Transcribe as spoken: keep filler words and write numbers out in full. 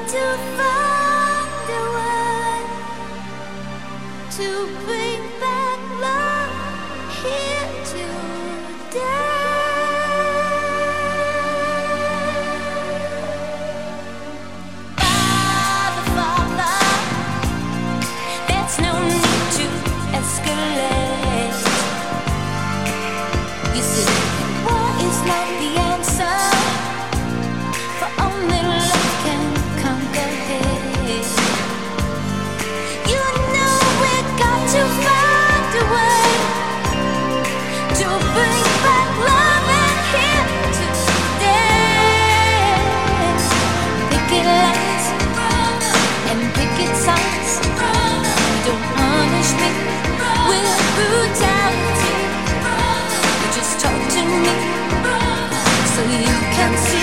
to find a way to bring back love here today. Father, Father, there's no need to escalate. You see, war is not the answer, for only love can conquer hate. You know we got to find a way to bring back love and here today. Picket lines and picket signs, don't punish me with brutality. Just talk to me so you can see